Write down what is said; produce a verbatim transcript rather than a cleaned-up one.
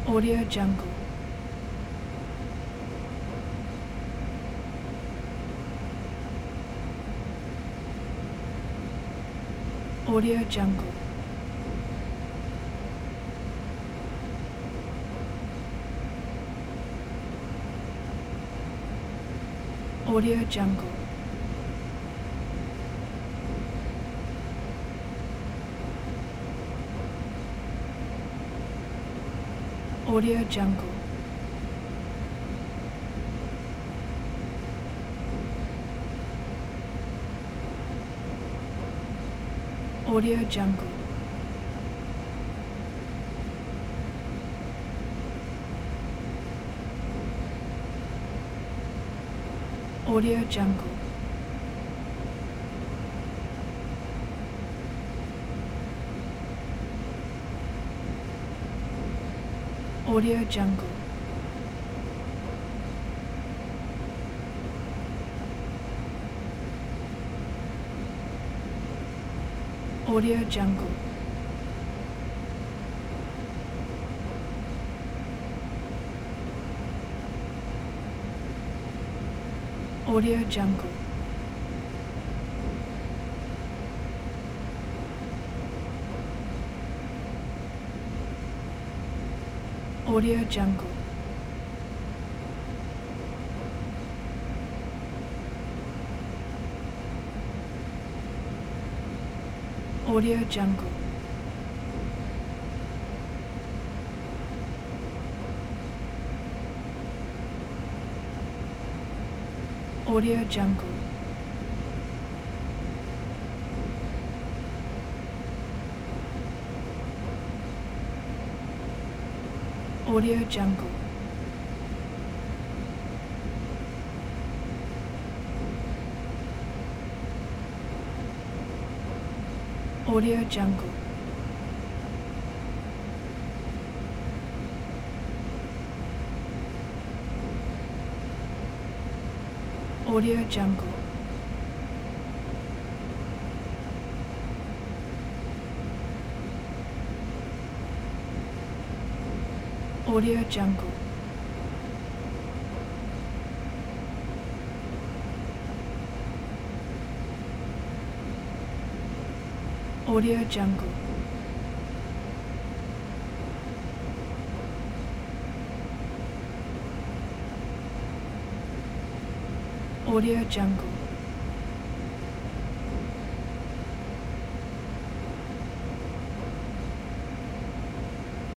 Audio Jungle. Audio Jungle. Audio Jungle. Audio Jungle. Audio Jungle. Audio Jungle. Audio Jungle. Audio Jungle. Audio Jungle. Audio Jungle. Audio Jungle. Audio Jungle. Audio Jungle. Audio Jungle. Audio Jungle. Audio Jungle. Audio Jungle. Audio Jungle.